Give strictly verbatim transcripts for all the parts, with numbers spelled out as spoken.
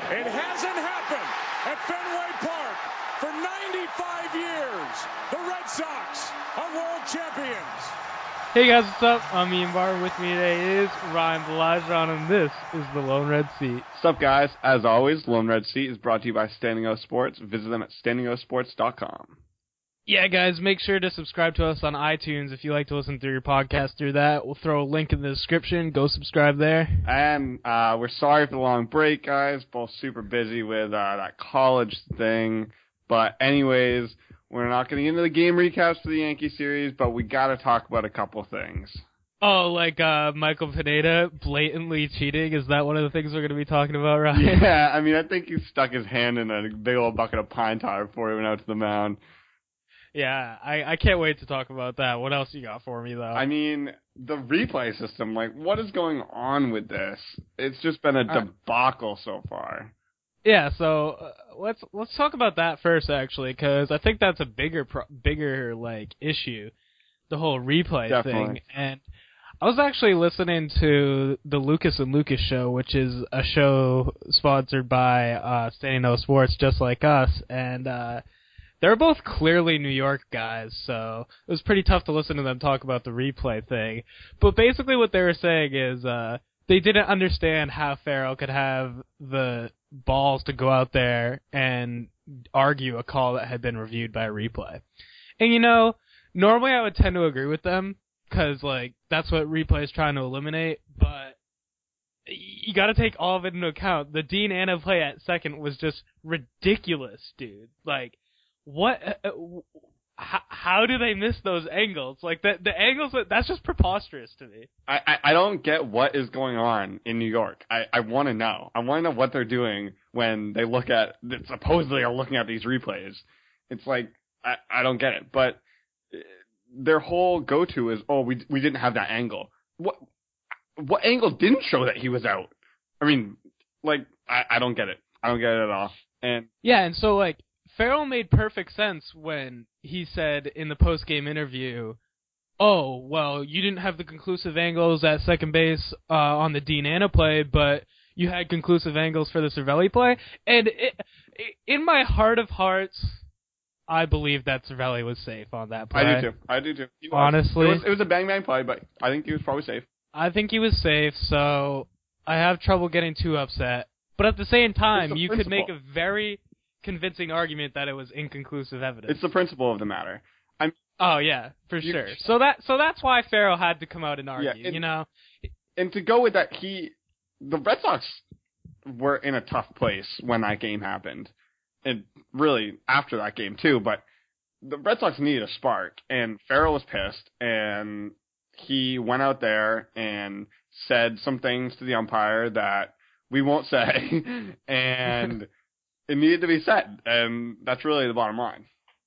It hasn't happened at Fenway Park for ninety-five years. The Red Sox are world champions. Hey guys, what's up? I'm Ian Barr. With me today is Ryan Balajon, and this is the Lone Red Seat. What's up, guys? As always, Lone Red Seat is brought to you by Standing O Sports. Visit them at standing o sports dot com. Yeah, guys, make sure to subscribe to us on iTunes if you like to listen through your podcast through that. We'll throw a link in the description. Go subscribe there. And uh, we're sorry for the long break, guys. Both super busy with uh, that college thing. But anyways, we're not going to get into the game recaps for the Yankee series, but we got to talk about a couple things. Oh, like uh, Michael Pineda blatantly cheating? Is that one of the things we're going to be talking about, Ryan? Yeah, I mean, I think he stuck his hand in a big old bucket of pine tar before he went out to the mound. Yeah, I, I can't wait to talk about that. What else you got for me, though? I mean, the replay system, like, what is going on with this? It's just been a debacle so far. Yeah, so uh, let's let's talk about that first, actually, because I think that's a bigger, pro- bigger like issue, the whole replay Definitely. thing. And I was actually listening to the Lucas and Lucas show, which is a show sponsored by uh, Standing O Sports, just like us, and uh, they're both clearly New York guys, so it was pretty tough to listen to them talk about the replay thing. But basically what they were saying is uh, they didn't understand how Farrell could have the balls to go out there and argue a call that had been reviewed by a replay. And, you know, normally I would tend to agree with them, because, like, that's what replay is trying to eliminate, but you got to take all of it into account. The Dean Anna play at second was just ridiculous, dude. Like, what, uh, how, how do they miss those angles? Like, the, the angles, that's just preposterous to me. I, I, I don't get what is going on in New York. I, I want to know. I want to know what they're doing when they look at, supposedly are looking at these replays. It's like, I, I don't get it. But their whole go-to is, oh, we we didn't have that angle. What what angle didn't show that he was out? I mean, like, I, I don't get it. I don't get it at all. And yeah, and so, like, Farrell made perfect sense when he said in the post-game interview, oh, well, you didn't have the conclusive angles at second base uh, on the Dean Anna play, but you had conclusive angles for the Cervelli play. And it, it, in my heart of hearts, I believe that Cervelli was safe on that play. I do too. I do too. He was. Honestly. It was, it was a bang-bang play, but I think he was probably safe. I think he was safe, so I have trouble getting too upset. But at the same time, the you principle. could make a very convincing argument that it was inconclusive evidence. It's the principle of the matter. I'm. Oh yeah, for you, sure. So that so that's why Farrell had to come out and argue. Yeah, and, you know, and to go with that, he, the Red Sox were in a tough place when that game happened, and really after that game too. But the Red Sox needed a spark, and Farrell was pissed, and he went out there and said some things to the umpire that we won't say, and it needed to be said, and that's really the bottom line.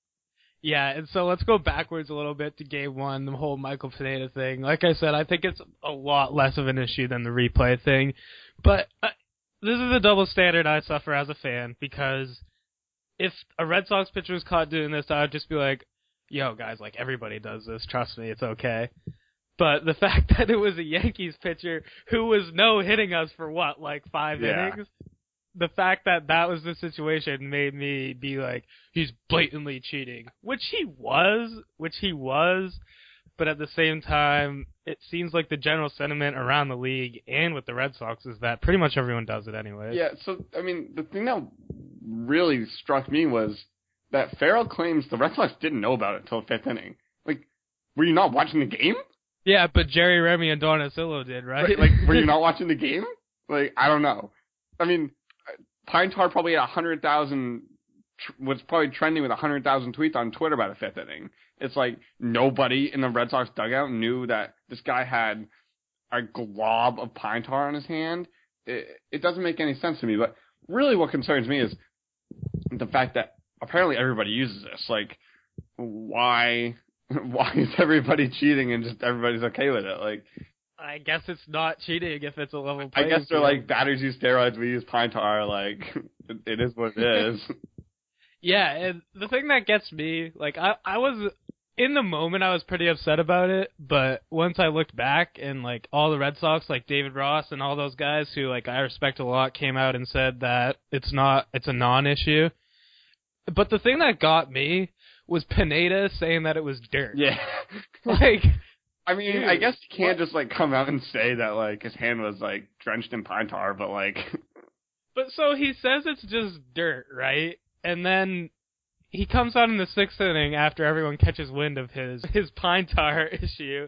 Yeah, and so let's go backwards a little bit to game one, the whole Michael Pineda thing. Like I said, I think it's a lot less of an issue than the replay thing, but uh, this is a double standard I suffer as a fan, because if a Red Sox pitcher was caught doing this, I would just be like, yo, guys, like, everybody does this, trust me, it's okay. But the fact that it was a Yankees pitcher who was no-hitting us for, what, like five yeah. innings? The fact that that was the situation made me be like, he's blatantly cheating. Which he was, which he was, but at the same time, it seems like the general sentiment around the league and with the Red Sox is that pretty much everyone does it anyway. Yeah, so, I mean, the thing that really struck me was that Farrell claims the Red Sox didn't know about it until the fifth inning. Like, were you not watching the game? Yeah, but Jerry Remy and Don Asillo did, right? right? Like, were you not watching the game? Like, I don't know. I mean, Pine Tar probably had one hundred thousand, was probably trending with one hundred thousand tweets on Twitter by the fifth inning. It's like nobody in the Red Sox dugout knew that this guy had a glob of pine tar on his hand. It, it doesn't make any sense to me, but really what concerns me is the fact that apparently everybody uses this. Like, why, why is everybody cheating and just everybody's okay with it? Like, I guess it's not cheating if it's a level play. I guess they're like, batters use steroids, we use pine tar. Like, it, it is what it is. Yeah, and the thing that gets me, like, I, I was in the moment, I was pretty upset about it, but once I looked back and, like, all the Red Sox, like David Ross and all those guys who, like, I respect a lot, came out and said that it's not, it's a non-issue. But the thing that got me was Pineda saying that it was dirt. Yeah. Like, I mean, dude, I guess you can't what? just, like, come out and say that, like, his hand was, like, drenched in pine tar, but, like... But so he says it's just dirt, right? And then he comes out in the sixth inning after everyone catches wind of his, his pine tar issue.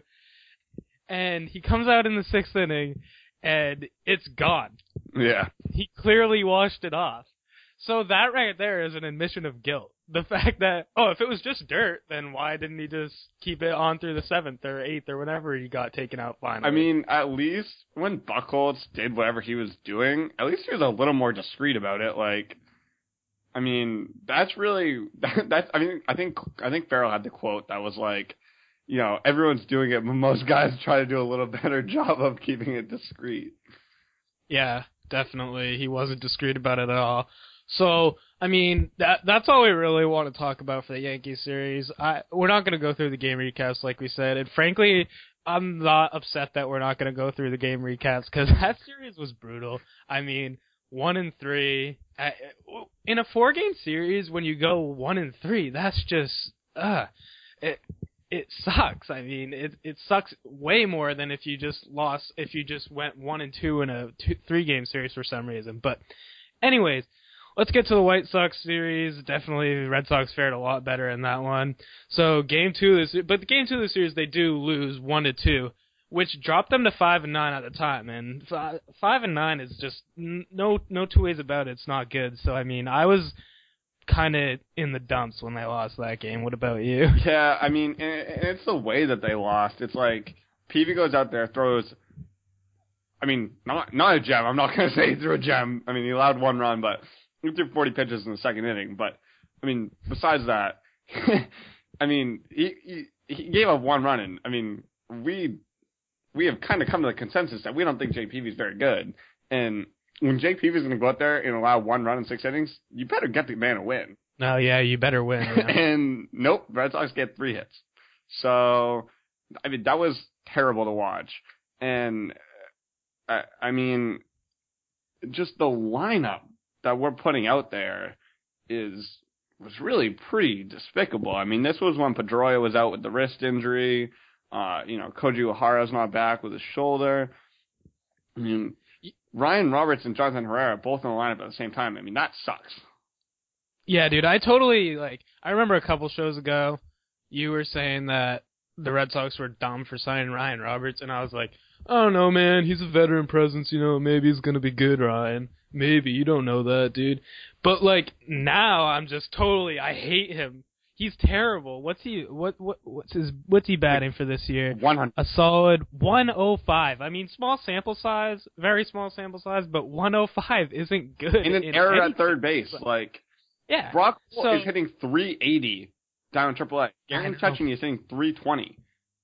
And he comes out in the sixth inning, and it's gone. Yeah. He clearly washed it off. So that right there is an admission of guilt. The fact that, oh, if it was just dirt, then why didn't he just keep it on through the seventh or eighth or whenever he got taken out finally? I mean, at least when Buchholz did whatever he was doing, at least he was a little more discreet about it. Like, I mean, that's really, that, that's, I mean, I think, I think Farrell had the quote that was like, you know, everyone's doing it, but most guys try to do a little better job of keeping it discreet. Yeah, definitely. He wasn't discreet about it at all. So, I mean, that that's all we really want to talk about for the Yankees series. I, we're not going to go through the game recaps like we said, and frankly, I'm not upset that we're not going to go through the game recaps, because that series was brutal. I mean, one and three. In a four-game series, when you go one and three, that's just, uh, it it sucks. I mean, it it sucks way more than if you just lost, if you just went one and two in a two, three-game series for some reason. But anyways, let's get to the White Sox series. Definitely, the Red Sox fared a lot better in that one. So game two is, but the game two of the series they do lose one to two, which dropped them to five and nine at the time. And five, five and nine is just no no two ways about it. It's not good. So I mean, I was kind of in the dumps when they lost that game. What about you? Yeah, I mean, and it's the way that they lost. It's like Peavy goes out there, throws. I mean, not not a gem. I'm not gonna say he threw a gem. I mean, he allowed one run, but he threw forty pitches in the second inning. But I mean, besides that, I mean, he, he he gave up one run, and I mean, we we have kind of come to the consensus that we don't think Jay Peavy is very good. And when Jay Peavy is going to go out there and allow one run in six innings, you better get the man a win. No, yeah, you better win. Yeah. And nope, Red Sox get three hits. So, I mean, that was terrible to watch. And, I, I mean, just the lineup that we're putting out there is was really pretty despicable. I mean, this was when Pedroia was out with the wrist injury. Uh, you know, Koji Uehara's not back with his shoulder. I mean, Ryan Roberts and Jonathan Herrera both in the lineup at the same time. I mean, that sucks. Yeah, dude, I totally, like, I remember a couple shows ago, you were saying that the Red Sox were dumb for signing Ryan Roberts, and I was like, I don't know, man, he's a veteran presence, you know, maybe he's gonna be good, Ryan. Maybe, you don't know that, dude. But, like, now I'm just totally, I hate him. He's terrible. What's he, what, what, what's his, what's he batting for this year? one hundred. A solid one oh five. I mean, small sample size, very small sample size, but one oh five isn't good. In an in error anything. at third base, like, yeah. Brock so, is hitting three eighty down in triple A. Aaron Touching is hitting three twenty.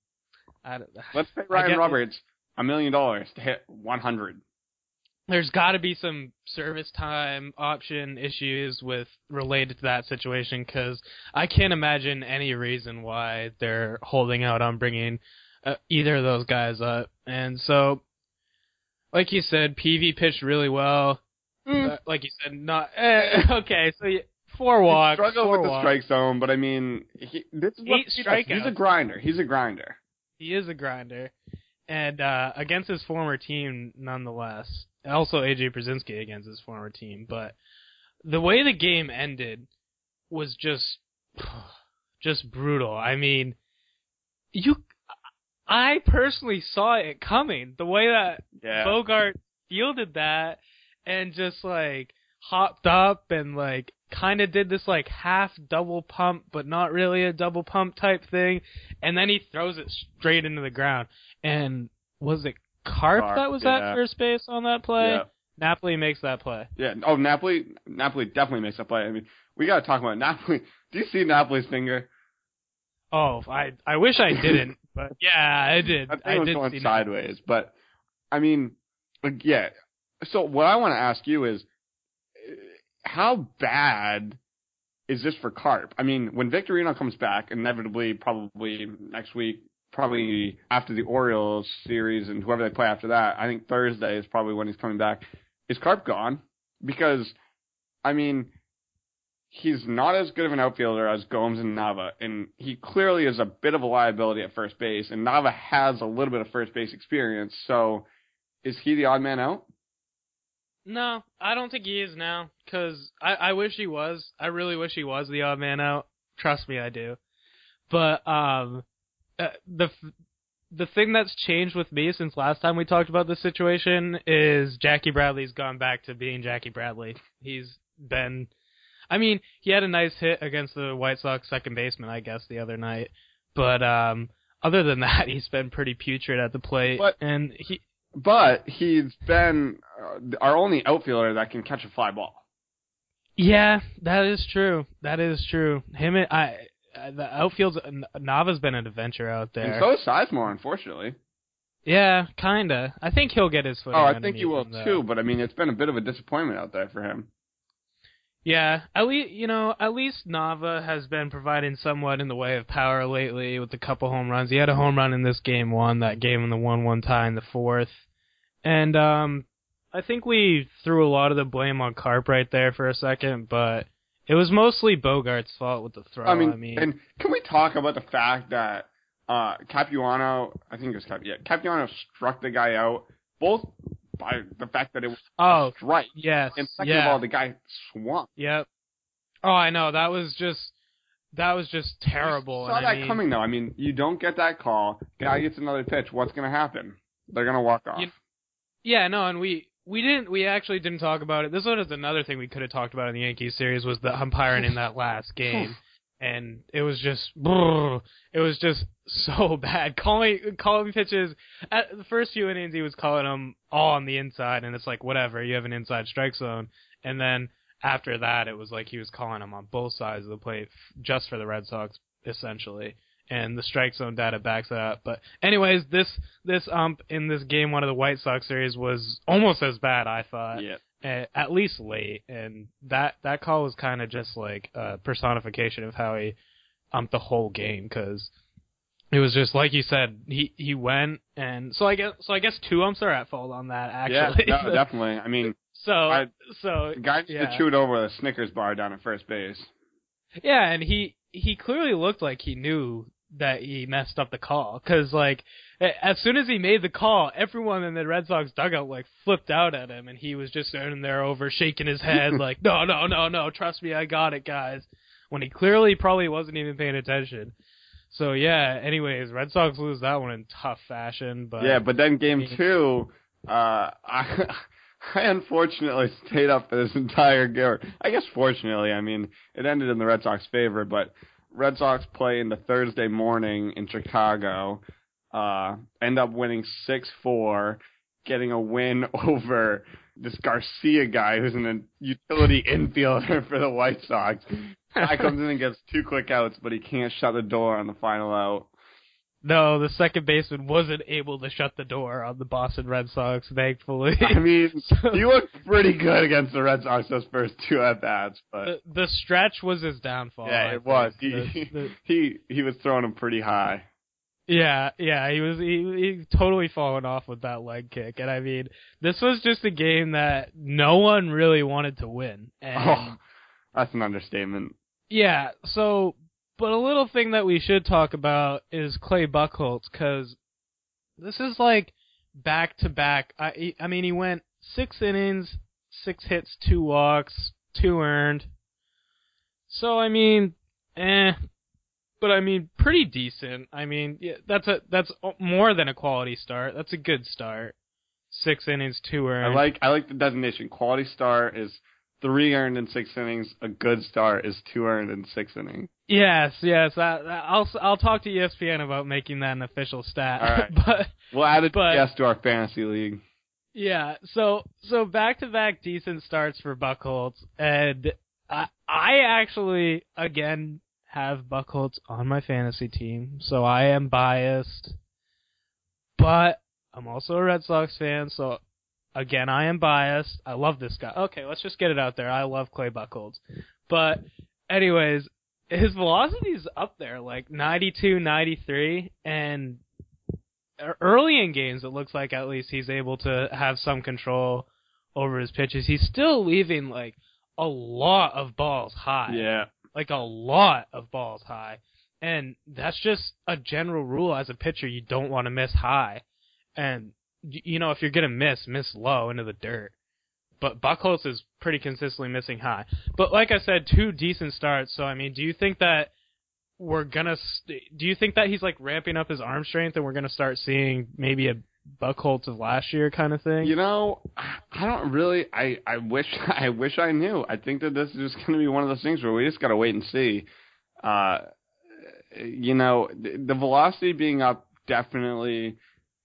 I don't, Let's pay Ryan get, Roberts a million dollars to hit one hundred. There's got to be some service time option issues with related to that situation, because I can't imagine any reason why they're holding out on bringing uh, either of those guys up. And so, like you said, P V pitched really well. Mm. Uh, like you said, not eh, okay. So you, four walks. He struggled four with walks. the strike zone, but I mean, he, this is what Eight he does. He's a strikeouts. grinder. He's a grinder. He is a grinder, and uh, against his former team, nonetheless. Also, A J Brzezinski against his former team, but the way the game ended was just, just brutal. I mean, you, I personally saw it coming. The way that Yeah. Bogart fielded that and just like hopped up and like kind of did this like half double pump, but not really a double pump type thing, and then he throws it straight into the ground. And was it Karp, Karp, that was yeah. at first base on that play? Yeah. Napoli makes that play. Yeah. Oh, Napoli. Napoli definitely makes that play. I mean, we got to talk about Napoli. Do you see Napoli's finger? Oh, I I wish I didn't, but yeah, I did. I think I it was did going see sideways, but I mean, like, yeah. So what I want to ask you is, how bad is this for Carp? I mean, when Victorino comes back, inevitably, probably next week, probably after the Orioles series and whoever they play after that, I think Thursday is probably when he's coming back. Is Carp gone? Because, I mean, he's not as good of an outfielder as Gomes and Nava, and he clearly is a bit of a liability at first base, and Nava has a little bit of first base experience, so is he the odd man out? No, I don't think he is now, because I, I wish he was. I really wish he was the odd man out. Trust me, I do. But um, uh, the the thing that's changed with me since last time we talked about this situation is Jackie Bradley's gone back to being Jackie Bradley. He's been... I mean, he had a nice hit against the White Sox second baseman, I guess, the other night. But um, other than that, he's been pretty putrid at the plate. But, and he, but he's been uh, our only outfielder that can catch a fly ball. Yeah, that is true. That is true. Him, and I, the outfield's Nava's been an adventure out there. And so is Sizemore, unfortunately. Yeah, kinda. I think he'll get his foot. Oh, I think he will him, too. But I mean, it's been a bit of a disappointment out there for him. Yeah, at least you know, at least Nava has been providing somewhat in the way of power lately with a couple home runs. He had a home run in this game one that gave him the one one tie in the fourth, and um, I think we threw a lot of the blame on Carp right there for a second, but it was mostly Bogart's fault with the throw. I mean, I mean and can we talk about the fact that uh, Capuano, I think it was Cap, yeah, Capuano struck the guy out both. By the fact that it was oh, a strike. Yes. And second yeah. of all, the guy swung. Yep. Oh, I know. That was just that was just terrible. You saw and that I mean, coming, though. I mean, you don't get that call. Guy gets another pitch. What's going to happen? They're going to walk off. You, yeah, no, and we we didn't we actually didn't talk about it. This was another thing we could have talked about in the Yankees series was the umpiring in that last game. And it was just, it was just so bad. Calling, calling pitches, at the first few innings he was calling them all on the inside, and it's like, whatever, you have an inside strike zone. And then after that, it was like he was calling them on both sides of the plate, just for the Red Sox, essentially. And the strike zone data backs that up. But anyways, this, this ump in this game one of the White Sox series was almost as bad, I thought. Yeah. At least late, and that, that call was kind of just like a personification of how he umped the whole game, because it was just like you said, he he went, and so I guess so I guess two umps are at fault on that actually. Yeah, no, definitely. I mean, so I, so the guy needs yeah. to chew it over with a Snickers bar down at first base. Yeah, and he he clearly looked like he knew that he messed up the call, because like as soon as he made the call, everyone in the Red Sox dugout like flipped out at him, and he was just standing there over shaking his head like, no, no, no, no, trust me, I got it, guys, when he clearly probably wasn't even paying attention. So yeah, anyways, Red Sox lose that one in tough fashion. But yeah, but then game two, uh, I, I unfortunately stayed up for this entire game. I guess fortunately, I mean, it ended in the Red Sox favor, but Red Sox play in the Thursday morning in Chicago, uh, end up winning six four, getting a win over this Garcia guy who's an utility infielder for the White Sox. Guy comes in and gets two quick outs, but he can't shut the door on the final out. No, the second baseman wasn't able to shut the door on the Boston Red Sox, thankfully. I mean, so, he looked pretty good against the Red Sox those first two at-bats, but... The, the stretch was his downfall. Yeah, I it was. He, the, the, he he was throwing him pretty high. Yeah, yeah, he was he, he totally fallen off with that leg kick. And I mean, this was just a game that no one really wanted to win. And, oh, that's an understatement. Yeah, so... But a little thing that we should talk about is Clay Buchholz, because this is like back-to-back. I, I mean, he went six innings, six hits, two walks, two earned. So, I mean, eh. But, I mean, pretty decent. I mean, yeah, that's a that's more than a quality start. That's a good start. Six innings, two earned. I like I like the designation. Quality start is three earned in six innings. A good start is two earned in six innings. Yes, yes. I, I'll I'll talk to E S P N about making that an official stat. All right. but we'll add it but, yes to our fantasy league. Yeah. So so back to back decent starts for Buchholz, and I I actually again have Buchholz on my fantasy team, so I am biased. But I'm also a Red Sox fan, so again I am biased. I love this guy. Okay, let's just get it out there. I love Clay Buchholz, but anyways, his velocity's up there, like ninety-two, ninety-three, and early in games, it looks like at least he's able to have some control over his pitches. He's still leaving, like, a lot of balls high. Yeah. Like, a lot of balls high. And that's just a general rule as a pitcher. You don't want to miss high. And, you know, if you're going to miss, miss low into the dirt. But Buchholz is pretty consistently missing high. But like I said, two decent starts. So, I mean, do you think that we're going to st- – do you think that he's, like, ramping up his arm strength and we're going to start seeing maybe a Buchholz of last year kind of thing? You know, I don't really I, – I wish I wish I knew. I think that this is just going to be one of those things where we just got to wait and see. Uh, you know, the, the velocity being up definitely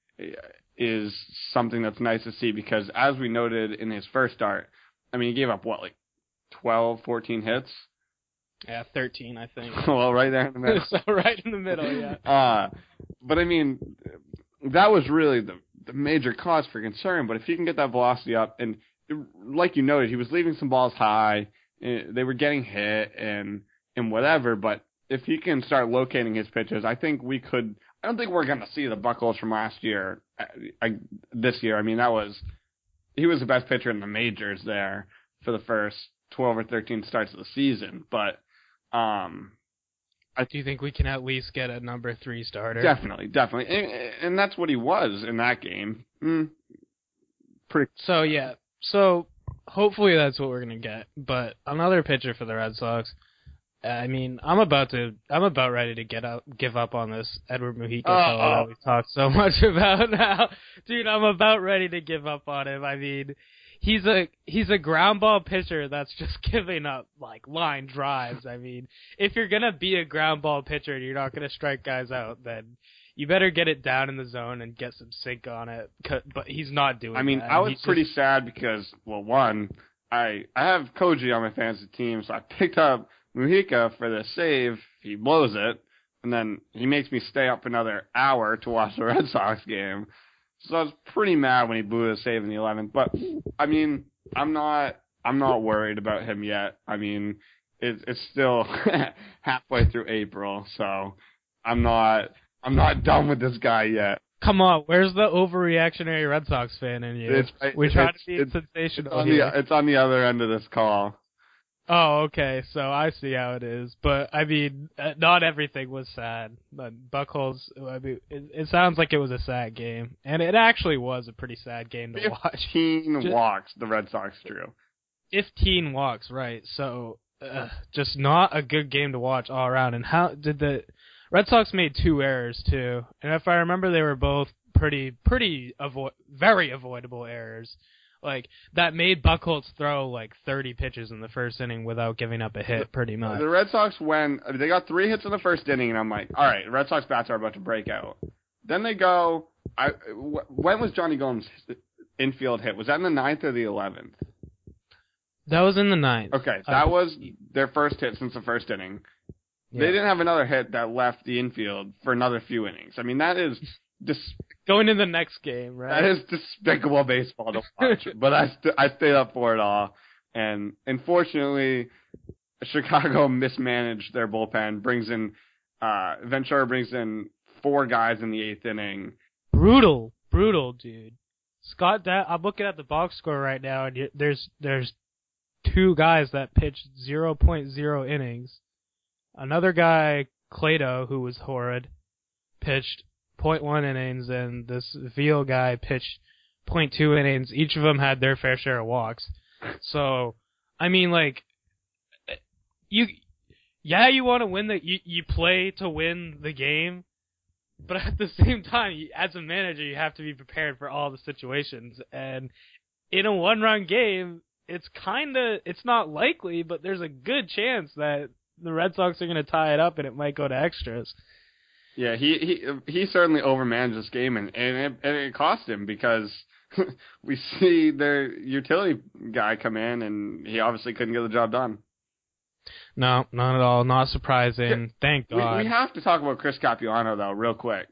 is something that's nice to see because as we noted in his first start, I mean, he gave up, what, like twelve, fourteen hits? Yeah, thirteen, I think. Well, right there in the middle. So right in the middle, yeah. Uh, but, I mean, that was really the, the major cause for concern. But if he can get that velocity up, and like you noted, he was leaving some balls high. They were getting hit and and whatever. But if he can start locating his pitches, I think we could – I don't think we're going to see the Buchholz from last year I, I, this year. I mean, that was – he was the best pitcher in the majors there for the first twelve or thirteen starts of the season. But – Um, I do you think we can at least get a number three starter? Definitely, definitely, and, and that's what he was in that game. Mm, pretty. So yeah, so hopefully that's what we're gonna get. But another pitcher for the Red Sox. I mean, I'm about to, I'm about ready to get up, give up on this Edward Mujica Uh, fellow uh. that we talked so much about now, dude. I'm about ready to give up on him. I mean. He's a he's a ground ball pitcher that's just giving up like line drives. I mean, if you're gonna be a ground ball pitcher and you're not gonna strike guys out, then you better get it down in the zone and get some sink on it. But he's not doing. I mean, that. I was He's pretty just, sad because, well, one, I I have Koji on my fantasy team, so I picked up Mujica for the save. He blows it, and then he makes me stay up another hour to watch the Red Sox game. So I was pretty mad when he blew the save in the eleventh. But I mean, I'm not I'm not worried about him yet. I mean, it, it's still halfway through April, so I'm not I'm not done with this guy yet. Come on, where's the overreactionary Red Sox fan in you? It's, We're trying it's, to be it's, sensational it's on here. the it's on the other end of this call. Oh, okay. So I see how it is, but I mean, uh, not everything was sad. But Buchholz, I mean, it, it sounds like it was a sad game, and it actually was a pretty sad game to watch. Fifteen Just, walks the Red Sox drew. Fifteen walks, right? So uh, just not a good game to watch all around. And how did the Red Sox made two errors too? And if I remember, they were both pretty, pretty avo- very avoidable errors. Like, that made Buchholz throw, like, thirty pitches in the first inning without giving up a hit, pretty much. The Red Sox, when they got three hits in the first inning, and I'm like, all right, the Red Sox bats are about to break out. Then they go, I, when was Johnny Gomes' infield hit? Was that in the ninth or the eleventh? That was in the ninth. Okay, that was their first hit since the first inning. Yeah. They didn't have another hit that left the infield for another few innings. I mean, that is dis- going in the next game, right? That is despicable baseball to watch. But I st- I stayed up for it all, and unfortunately, Chicago mismanaged their bullpen. Brings in uh, Ventura brings in four guys in the eighth inning. Brutal, brutal, dude. Scott, da- I'm looking at the box score right now, and y- there's there's two guys that pitched zero point zero innings. Another guy, Clado, who was horrid, pitched zero point one innings, and this Veal guy pitched zero point two innings. Each of them had their fair share of walks. So, I mean, like, you, yeah, you want to win the, you, you play to win the game, but at the same time, you, as a manager, you have to be prepared for all the situations. And in a one-run game, it's kind of, it's not likely, but there's a good chance that the Red Sox are going to tie it up and it might go to extras. Yeah, he he he certainly overmanaged this game, and and it, and it cost him because we see their utility guy come in, and he obviously couldn't get the job done. No, not at all. Not surprising. Thank God. We, we have to talk about Chris Capuano though, real quick.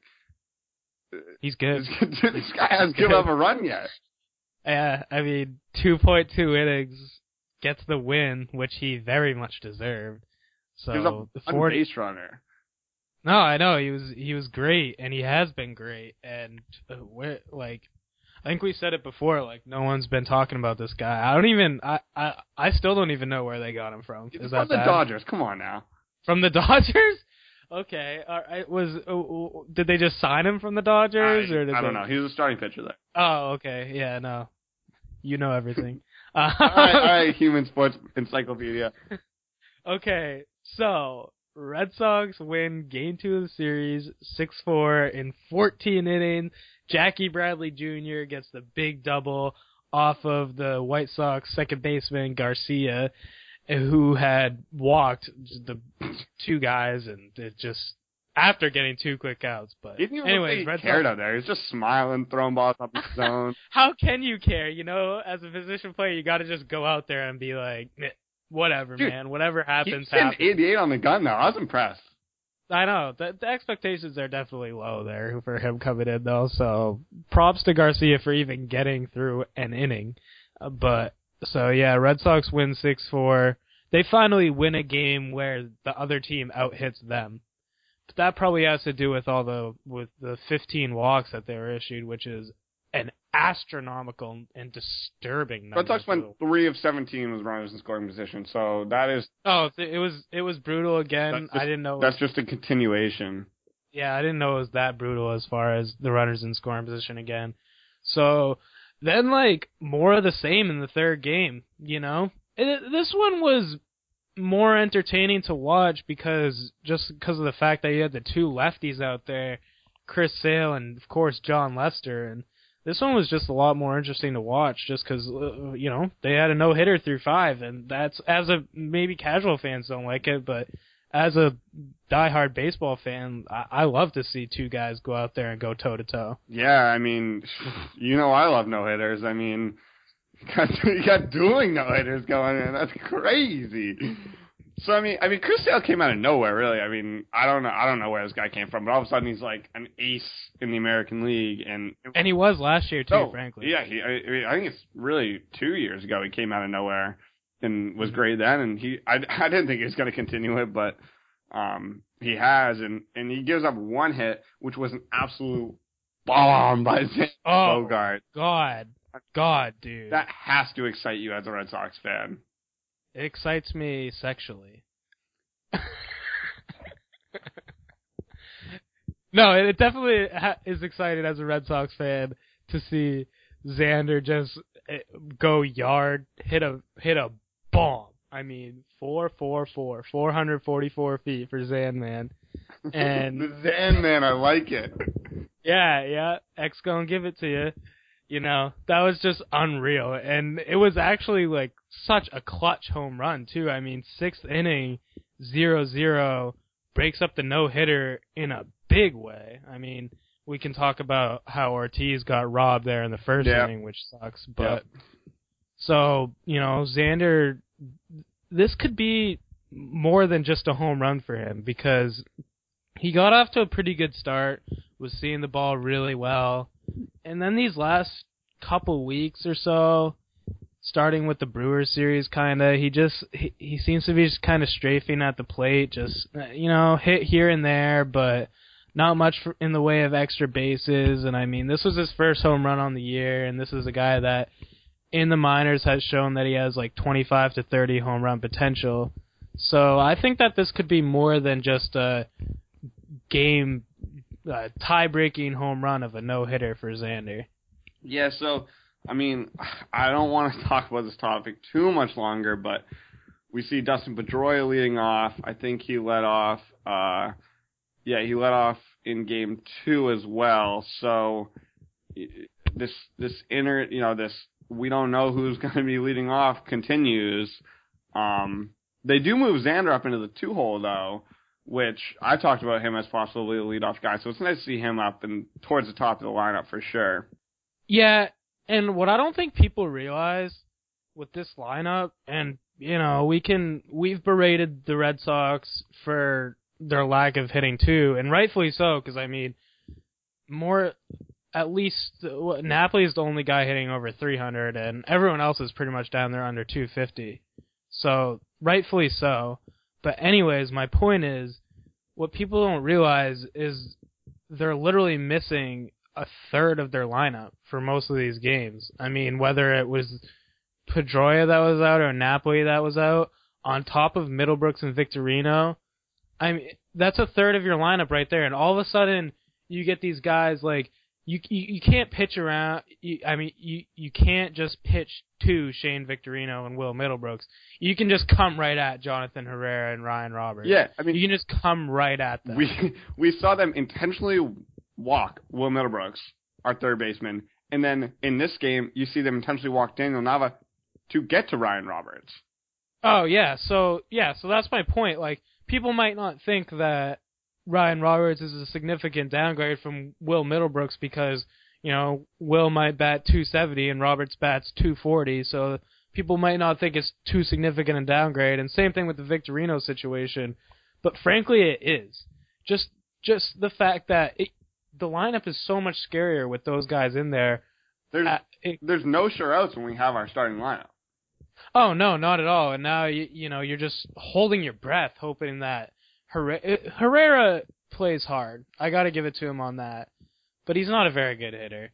He's good. This guy hasn't given up a run yet. Yeah, I mean, two point two innings gets the win, which he very much deserved. So he was a Ford, base runner. No, I know he was he was great, and he has been great. And uh, where like, I think we said it before. Like, no one's been talking about this guy. I don't even. I I, I still don't even know where they got him from. He's Is from that the bad? Dodgers. Come on now. From the Dodgers? Okay. All right. Was uh, did they just sign him from the Dodgers, I, or did I don't they... know. He was a starting pitcher there. Oh, okay. Yeah, no. You know everything. Uh, all right, all right, human sports encyclopedia. Okay, so Red Sox win Game Two of the series, six four in fourteen innings. Jackie Bradley Junior gets the big double off of the White Sox second baseman Garcia, who had walked the two guys, and it just after getting two quick outs. But He didn't even anyways, look like Red he cared Sox, out there. He was just smiling, throwing balls up his zone. how can you care? You know, as a position player, you got to just go out there and be like, "Meh, whatever, Dude, man. Whatever happens, He's hitting happens." eighty-eight on the gun now. I was impressed. I know. The, the expectations are definitely low there for him coming in, though. So props to Garcia for even getting through an inning. Uh, but so yeah, Red Sox win six four. They finally win a game where the other team out-hits them. But that probably has to do with all the with the fifteen walks that they were issued, which is an astronomical and disturbing number. Red Sox went three of seventeen with runners in scoring position, so that is Oh, it was it was brutal again. just, I didn't know. That's just a continuation. Yeah, I didn't know it was that brutal as far as the runners in scoring position again. So then, like, more of the same in the third game, you know? It, this one was more entertaining to watch because just because of the fact that you had the two lefties out there, Chris Sale and, of course, John Lester. And this one was just a lot more interesting to watch just because, uh, you know, they had a no-hitter through five. And that's, as a, maybe casual fans don't like it, but as a diehard baseball fan, I, I love to see two guys go out there and go toe-to-toe. Yeah, I mean, you know I love no-hitters. I mean, you got, you got dueling no-hitters going in. That's crazy. So, I mean, I mean, Chris Sale came out of nowhere, really. I mean, I don't know I don't know where this guy came from, but all of a sudden he's like an ace in the American League. And And he was last year, too, oh, frankly. Yeah, he, I, I mean, I think it's really two years ago he came out of nowhere and was great then. And he, I, I didn't think he was going to continue it, but um, he has. And, and he gives up one hit, which was an absolute bomb by Xander Oh, Bogaerts. God. God, dude. That has to excite you as a Red Sox fan. It excites me sexually. No, it definitely ha- is exciting as a Red Sox fan to see Xander just uh, go yard, hit a hit a bomb. I mean, four four four, four hundred forty-four feet for Zan Man, and The Zan Man, I like it. yeah, yeah, X gonna give it to you. You know, that was just unreal. And it was actually, like, such a clutch home run, too. I mean, sixth inning, zero zero, breaks up the no-hitter in a big way. I mean, we can talk about how Ortiz got robbed there in the first Yep. inning, which sucks. But Yep. So, you know, Xander, this could be more than just a home run for him because he got off to a pretty good start, was seeing the ball really well. And then these last couple weeks or so, starting with the Brewers series, kind of, he just he, he seems to be just kind of strafing at the plate, just, you know, hit here and there, but not much for, in the way of extra bases. And I mean, this was his first home run on the year, and this is a guy that in the minors has shown that he has like twenty-five to thirty home run potential. So I think that this could be more than just a game uh, tie-breaking home run of a no-hitter for Xander. Yeah, so, I mean, I don't want to talk about this topic too much longer, but we see Dustin Pedroia leading off. I think he led off, uh, yeah, he led off in game two as well. So, this, this inner, you know, this, we don't know who's going to be leading off continues. Um, they do move Xander up into the two-hole, though, which I talked about him as possibly the leadoff guy. So it's nice to see him up and towards the top of the lineup for sure. Yeah, and what I don't think people realize with this lineup, and, you know, we can, we've berated the Red Sox for their lack of hitting too, and rightfully so, because, I mean, more, at least, Napoli is the only guy hitting over three hundred, and everyone else is pretty much down there under two fifty. So, rightfully so. But anyways, my point is, what people don't realize is they're literally missing a third of their lineup for most of these games. I mean, whether it was Pedroia that was out or Napoli that was out, on top of Middlebrooks and Victorino, I mean, that's a third of your lineup right there. And all of a sudden, you get these guys like, you you, you can't pitch around, you, I mean, you, you can't just pitch to Shane Victorino and Will Middlebrooks. You can just come right at Jonathan Herrera and Ryan Roberts. Yeah, I mean, you can just come right at them. We we saw them intentionally walk Will Middlebrooks, our third baseman, and then in this game, you see them intentionally walk Daniel Nava to get to Ryan Roberts. Oh yeah, so yeah, so that's my point. Like, people might not think that Ryan Roberts is a significant downgrade from Will Middlebrooks because, you know, Will might bat two seventy and Roberts bats two forty, so people might not think it's too significant a downgrade. And same thing with the Victorino situation, but frankly, it is. Just just the fact that it, the lineup is so much scarier with those guys in there. There's uh, it, there's no sure outs when we have our starting lineup. Oh no, not at all. And now you you know you're just holding your breath, hoping that Herrera, Herrera plays hard. I got to give it to him on that, but he's not a very good hitter.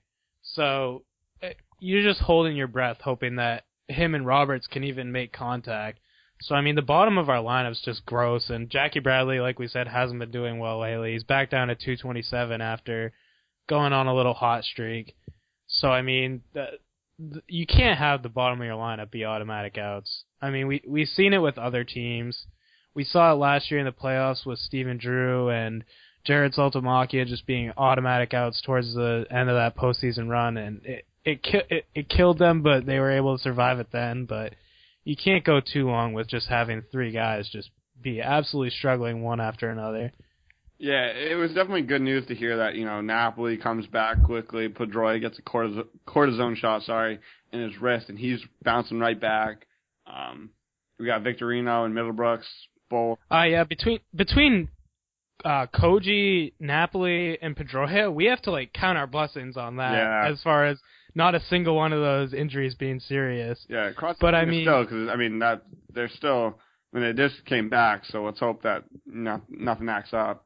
So you're just holding your breath, hoping that him and Roberts can even make contact. So I mean, the bottom of our lineup's just gross. And Jackie Bradley, like we said, hasn't been doing well lately. He's back down to two twenty-seven after going on a little hot streak. So I mean. The, You can't have the bottom of your lineup be automatic outs. I mean, we, we've seen it with other teams. We saw it last year in the playoffs with Stephen Drew and Jared Saltamacchia just being automatic outs towards the end of that postseason run, and it it, ki- it it killed them, but they were able to survive it then. But you can't go too long with just having three guys just be absolutely struggling one after another. Yeah, it was definitely good news to hear that, you know, Napoli comes back quickly. Pedroia gets a cortis- cortisone shot, sorry, in his wrist, and he's bouncing right back. Um, we got Victorino and Middlebrooks, both. Uh, yeah, between between uh, Koji, Napoli, and Pedroia, we have to, like, count our blessings on that Yeah. as far as not a single one of those injuries being serious. Yeah, across but the I mean, still, because, I mean, that they're still, I mean, they just came back, so let's hope that no, nothing acts up.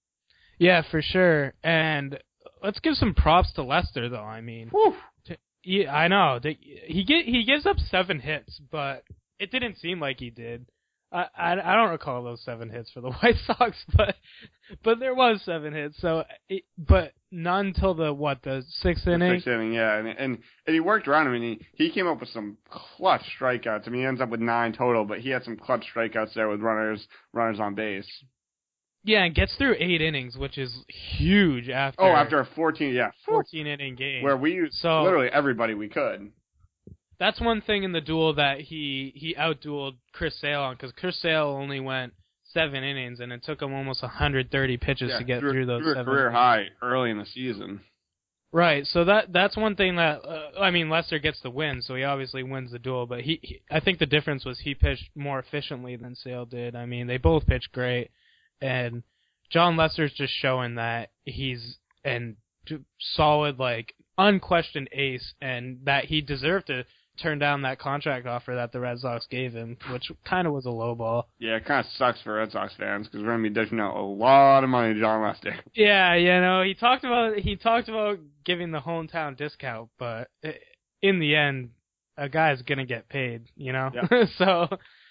Yeah, for sure. And let's give some props to Lester, though. I mean, to, he, I know that he get he gives up seven hits, but it didn't seem like he did. I, I, I don't recall those seven hits for the White Sox, but but there was seven hits. So, it, but none till the what the sixth inning. Sixth inning, yeah, and, and and he worked around him. I mean, he he came up with some clutch strikeouts. I mean, he ends up with nine total, but he had some clutch strikeouts there with runners runners on base. Yeah, and gets through eight innings, which is huge after. Oh, after a fourteen, yeah, fourteen inning game where we used so, literally everybody we could. That's one thing in the duel that he he outdueled Chris Sale on, because Chris Sale only went seven innings, and it took him almost one hundred thirty pitches yeah, to get through, through those through seven. A career high early in the season. Right, so that that's one thing that uh, I mean, Lester gets the win, so he obviously wins the duel. But he, he, I think the difference was he pitched more efficiently than Sale did. I mean, they both pitched great, and John Lester's just showing that he's an solid, like, unquestioned ace, and that he deserved to turn down that contract offer that the Red Sox gave him, which kind of was a low ball. Yeah, it kind of sucks for Red Sox fans because we're going to be dishing out a lot of money to John Lester. Yeah, you know, he talked about he talked about giving the hometown discount, but in the end, a guy's going to get paid, you know? Yeah. so,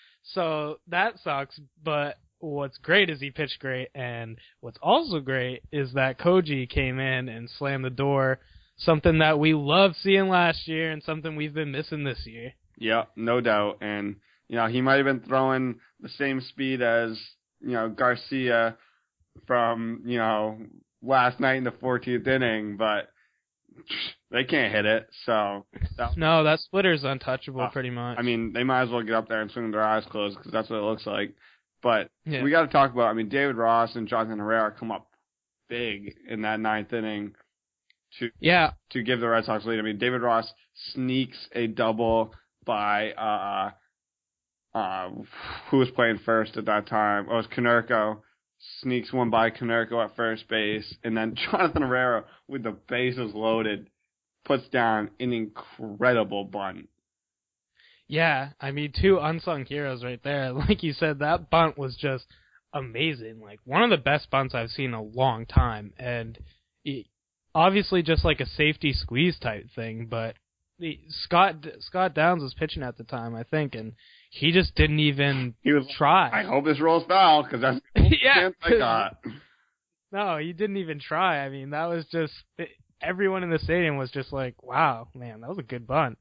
so that sucks, but what's great is he pitched great, and what's also great is that Koji came in and slammed the door, something that we loved seeing last year and something we've been missing this year. Yeah, no doubt. And, you know, he might have been throwing the same speed as, you know, Garcia from, you know, last night in the fourteenth inning, but they can't hit it, so. That, no, that splitter's untouchable uh, pretty much. I mean, they might as well get up there and swing with their eyes closed because that's what it looks like. But yeah. we got to talk about, I mean, David Ross and Jonathan Herrera come up big in that ninth inning to yeah. to give the Red Sox lead. I mean, David Ross sneaks a double by, uh, uh, who was playing first at that time? Oh, it was Konerko. Sneaks one by Konerko at first base. And then Jonathan Herrera, with the bases loaded, puts down an incredible bunt. Yeah, I mean, two unsung heroes right there. Like you said, that bunt was just amazing. Like, one of the best bunts I've seen in a long time. And it, obviously just like a safety squeeze type thing, but the, Scott Scott Downs was pitching at the time, I think, and he just didn't even he was, try. I hope this rolls foul, because that's the only yeah, chance I got. No, he didn't even try. I mean, that was just... It, everyone in the stadium was just like, wow, man, that was a good bunt.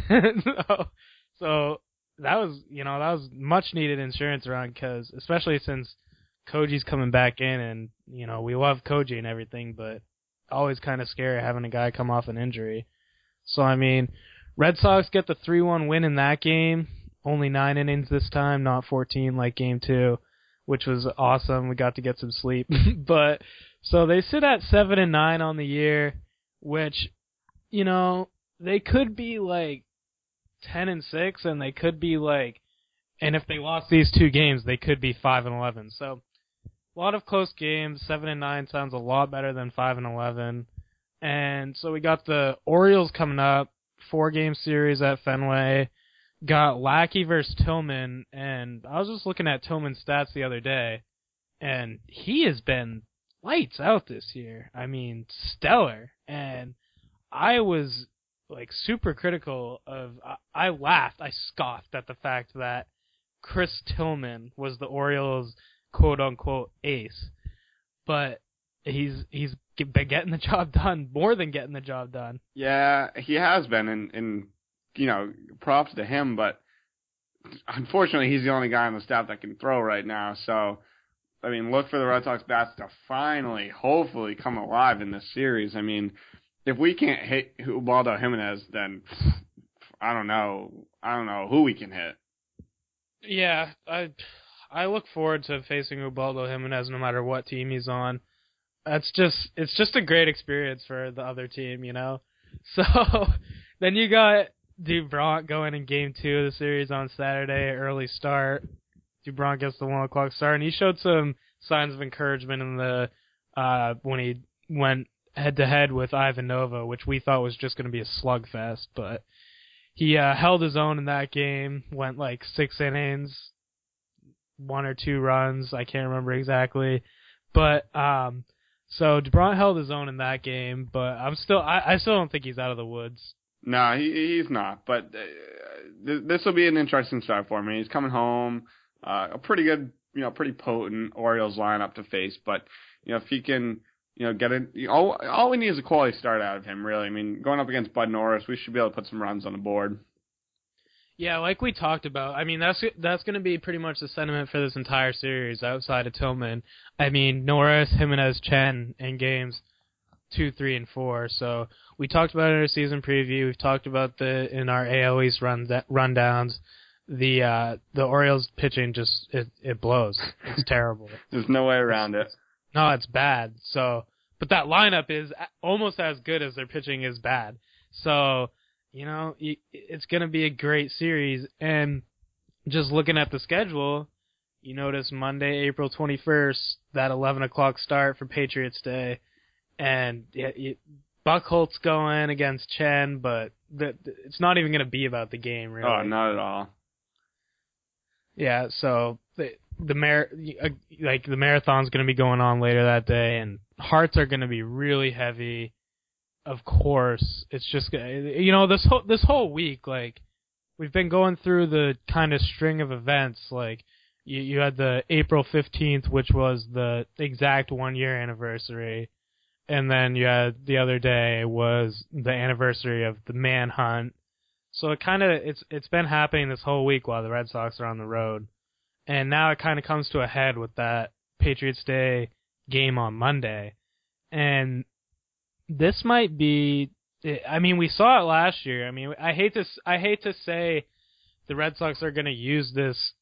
so, so that was, you know, that was much needed insurance around, because especially since Koji's coming back in, and, you know, we love Koji and everything, but always kind of scary having a guy come off an injury. So, I mean, Red Sox get the three one win in that game. Only nine innings this time, not fourteen like game two, which was awesome. We got to get some sleep. But, so they sit at seven and nine on the year, which, you know, they could be like ten and six, and they could be like, and if they lost these two games, they could be five and eleven. So a lot of close games. seven and nine sounds a lot better than five and eleven. And so we got the Orioles coming up, four game series at Fenway. Got Lackey versus Tillman, and I was just looking at Tillman's stats the other day, and he has been lights out this year. I mean, stellar. And I was like super critical of. I, I laughed, I scoffed at the fact that Chris Tillman was the Orioles' quote unquote ace, but he's he's been getting the job done, more than getting the job done. Yeah, he has been, and and you know, props to him, but unfortunately, he's the only guy on the staff that can throw right now. So, I mean, look for the Red Sox bats to finally, hopefully, come alive in this series. I mean, if we can't hit Ubaldo Jimenez, then I don't know. I don't know who we can hit. Yeah, I I look forward to facing Ubaldo Jimenez no matter what team he's on. That's just it's just a great experience for the other team, you know. So then you got Dubronk going in game two of the series on Saturday, early start. Dubronk gets the one o'clock start, and he showed some signs of encouragement in the uh, when he went head to head with Ivan Nova, which we thought was just going to be a slugfest, but he uh, held his own in that game. Went like six innings, one or two runs, I can't remember exactly, but um, so Dubronk held his own in that game. But I'm still, I, I still don't think he's out of the woods. No, he, he's not. But uh, th- this will be an interesting start for me. He's coming home, uh, a pretty good, you know, pretty potent Orioles lineup to face. But you know, if he can, you know, get it, you know, all all we need is a quality start out of him. Really, I mean, going up against Bud Norris, we should be able to put some runs on the board. Yeah, like we talked about. I mean, that's that's going to be pretty much the sentiment for this entire series outside of Tillman. I mean, Norris, Jimenez, Chen in games two, three, and four. So we talked about it in our season preview. We've talked about the in our A L East run rundowns. The uh, the Orioles pitching just it, it blows. It's terrible. There's no way around it. No, it's bad. So, but that lineup is almost as good as their pitching is bad. So, you know, it's going to be a great series. And just looking at the schedule, you notice Monday, April twenty-first, that eleven o'clock start for Patriots Day. And it, Buckholt's going against Chen, but the, it's not even going to be about the game, really. Oh, not at all. Yeah, so the the mar- like the marathon's going to be going on later that day, and hearts are going to be really heavy. Of course, it's just you know this whole this whole week, like we've been going through the kind of string of events. Like you you had the April fifteenth, which was the exact one year anniversary. And then you had the other day was the anniversary of the manhunt. So it kind of it's it's been happening this whole week while the Red Sox are on the road, and now it kind of comes to a head with that Patriots Day game on Monday. And this might be, I mean, we saw it last year. I mean, I hate to I hate to say the Red Sox are going to use this.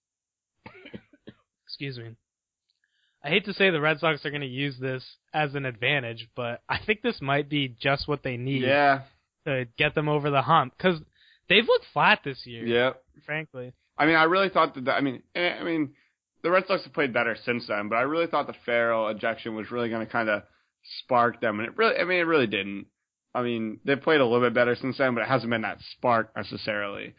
Excuse me. I hate to say the Red Sox are going to use this as an advantage, but I think this might be just what they need yeah. to get them over the hump, because they've looked flat this year. Yeah. Frankly. I mean, I really thought that. I mean, I mean, the Red Sox have played better since then, but I really thought the Farrell ejection was really going to kind of spark them, and it really. I mean, it really didn't. I mean, they've played a little bit better since then, but it hasn't been that spark necessarily.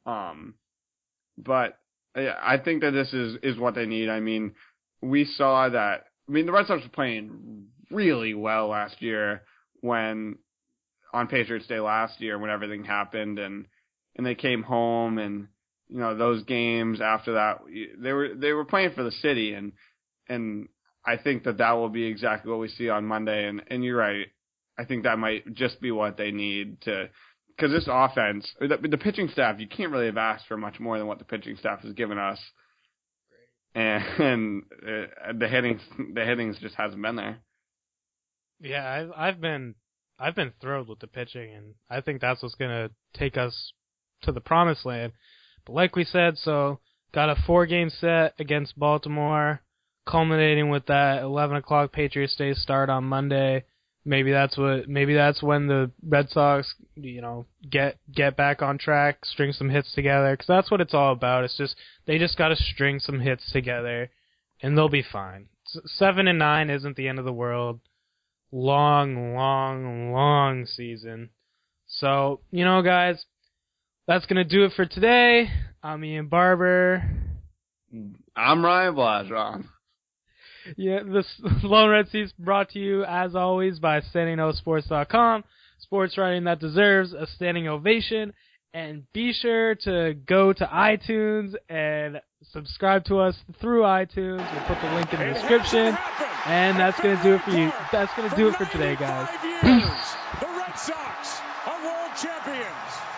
Um, but yeah, I think that this is, is what they need. I mean, we saw that, I mean, the Red Sox were playing really well last year when, on Patriots Day last year when everything happened and, and they came home and, you know, those games after that, they were, they were playing for the city and, and I think that that will be exactly what we see on Monday. And, and you're right. I think that might just be what they need to, because this offense, the, the pitching staff, you can't really have asked for much more than what the pitching staff has given us. And, and uh, the hitting, the hittings just hasn't been there. Yeah, I've, I've been, I've been thrilled with the pitching, and I think that's what's gonna take us to the promised land. But like we said, so got a four-game set against Baltimore, culminating with that eleven o'clock Patriots Day start on Monday. Maybe that's what. Maybe that's when the Red Sox, you know, get get back on track, string some hits together, because that's what it's all about. It's just they just got to string some hits together, and they'll be fine. Seven and nine isn't the end of the world. Long, long, long season. So you know, guys, that's gonna do it for today. I'm Ian Barber. I'm Ryan Blajon. Yeah, this Lone Red Seats brought to you, as always, by standing o sports dot com. Sports writing that deserves a standing ovation. And be sure to go to iTunes and subscribe to us through iTunes. We'll put the link in the description. And that's going to do it for you. That's going to do it for today, guys. Peace. The Red Sox are world champions.